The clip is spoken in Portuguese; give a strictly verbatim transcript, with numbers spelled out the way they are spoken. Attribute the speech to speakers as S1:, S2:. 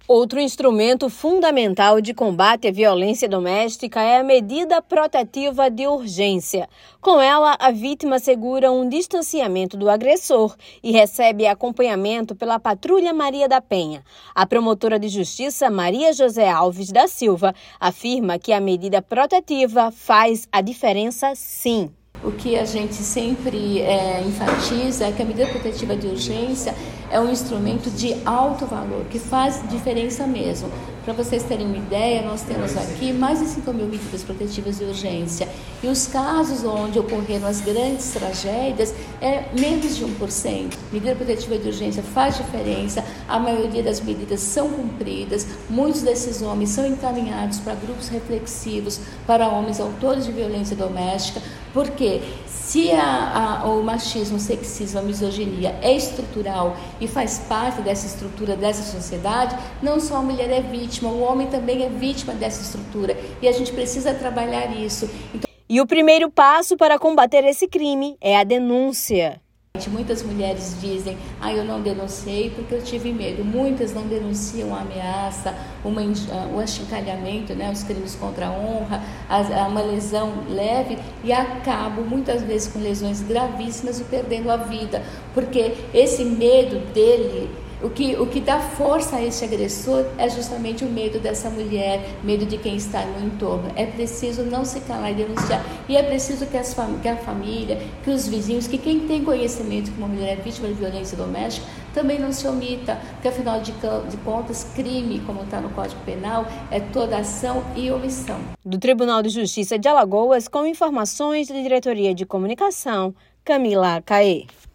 S1: Outro instrumento fundamental de combate à violência doméstica é a medida protetiva de urgência. Com ela, a vítima segura um distanciamento do agressor e recebe acompanhamento pela Patrulha Maria da Penha. A promotora de justiça Maria José Alves da Silva afirma que a medida protetiva faz a diferença sim.
S2: O que a gente sempre é, enfatiza é que a medida protetiva de urgência é um instrumento de alto valor, que faz diferença mesmo. Para vocês terem uma ideia, nós temos aqui mais de cinco mil medidas protetivas de urgência. E os casos onde ocorreram as grandes tragédias é menos de um por cento. Medida protetiva de urgência faz diferença, a maioria das medidas são cumpridas, muitos desses homens são encaminhados para grupos reflexivos, para homens autores de violência doméstica, porque se a, a, o machismo, o sexismo, a misoginia é estrutural e faz parte dessa estrutura dessa sociedade, não só a mulher é vítima, o homem também é vítima dessa estrutura e a gente precisa trabalhar isso. Então,
S1: e o primeiro passo para combater esse crime é a denúncia.
S2: Muitas mulheres dizem, ah, eu não denunciei porque eu tive medo. Muitas não denunciam a ameaça, uma, o achincalhamento, né, os crimes contra a honra, a, uma lesão leve e acabam muitas vezes com lesões gravíssimas e perdendo a vida, porque esse medo dele, O que, o que dá força a esse agressor é justamente o medo dessa mulher, medo de quem está no entorno. É preciso não se calar e denunciar. E é preciso que, as fam- que a família, que os vizinhos, que quem tem conhecimento que uma mulher é vítima de violência doméstica, também não se omita, porque afinal de, de contas, crime, como está no Código Penal, é toda ação e omissão.
S1: Do Tribunal de Justiça de Alagoas, com informações da Diretoria de Comunicação, Camila Caê.